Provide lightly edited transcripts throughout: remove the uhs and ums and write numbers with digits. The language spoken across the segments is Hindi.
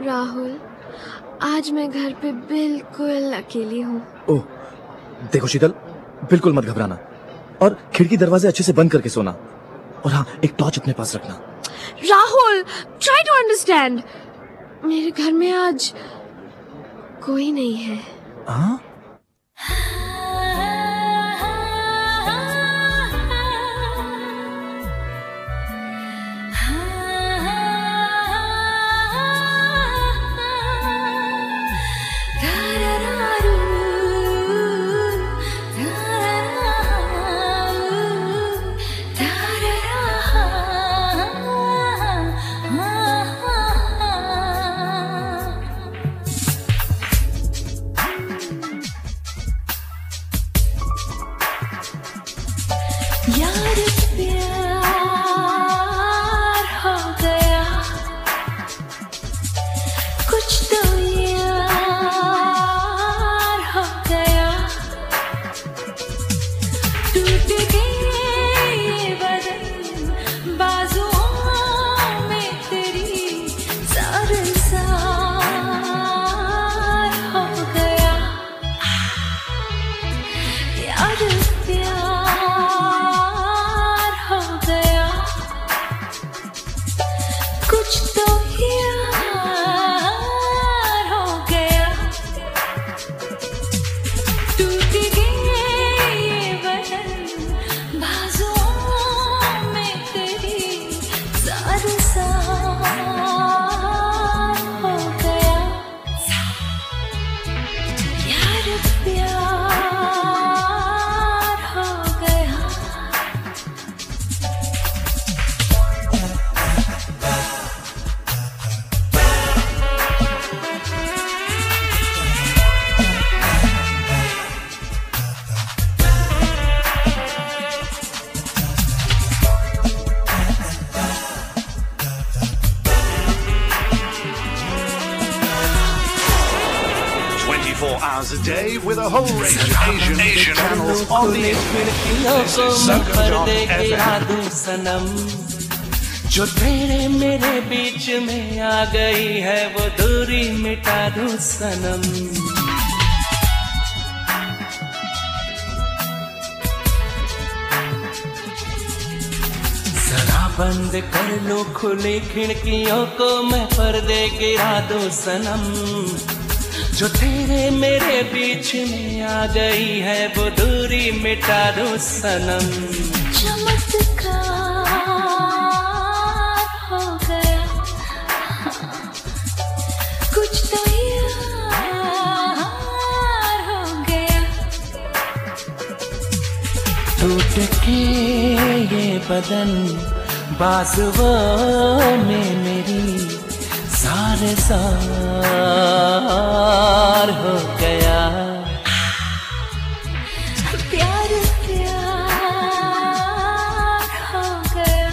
राहुल, आज मैं घर पे बिल्कुल अकेली हूँ। ओह, देखो शीतल, बिल्कुल मत घबराना और खिड़की दरवाजे अच्छे से बंद करके सोना। और हाँ, एक टॉर्च अपने पास रखना। Rahul, try to understand. मेरे घर में आज कोई नहीं है। हाँ? यार प्यार हो गया, कुछ तो यार हो गया, टूट गए बदन बाजुओं में तेरी, सारसार हो गया यार प्यार हो गया, कुछ तो यार हो गया, टूट गए बदन बाजुओं में तेरी, सारसार हो गया यार प्यार हो गया। Hours a day with a whole range of Asian channels on the internet. This is Circle FM. सनम जो तेरे मेरे बीच में आ गई है, वो दूरी मिटा दूं सनम। जरा बंद कर लो खुली खिड़कियों को, मैं पर्दे गिरा दूं सनम। जो तेरे मेरे बीच में आ गई है, वो दूरी मिटा दूं सनम। चमत्कार हो गया, कुछ तो यार हो गया, टूट के ये बदन बाजुओं में मेरी, सारसार हो गया प्यार प्यार हो गया।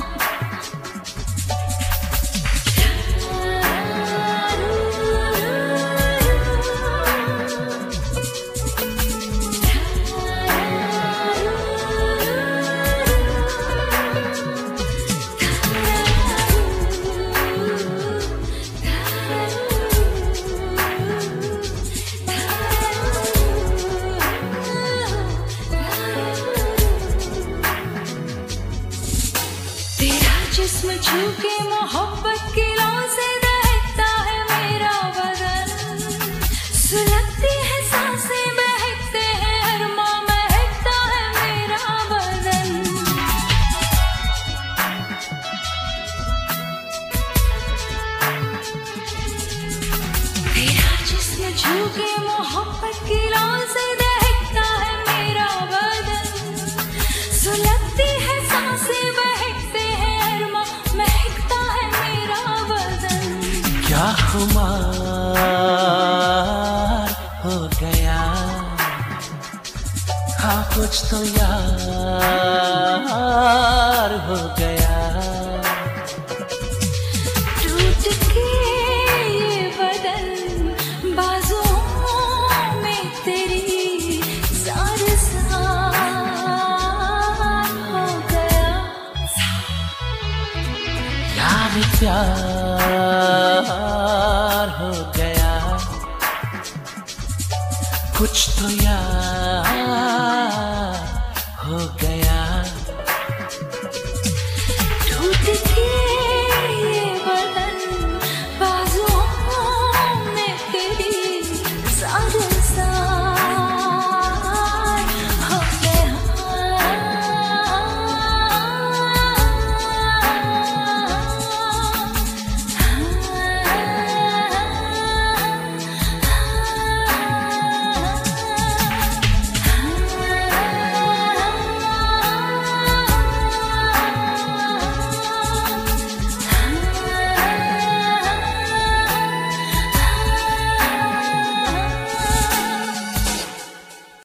जिस्म छूके मोहब्बत की लौ से दहकता है मेरा बदन, सुलगती है सांसें बहकते हैं अरमां, महकता है मेरा बदन। तेरा जिस्म छूके मोहब्बत की लौ से दहकता है मेरा बदन, सुलगती है सांसें बहकते हैं अरमां, महकता है मेरा बदन। क्या खुमार हो गया, हाँ कुछ तो यार हो गया, टूट के ये बदन बाजुओं में तेरी, सारसार हो गया यार प्यार कुछ तो याद हो गया।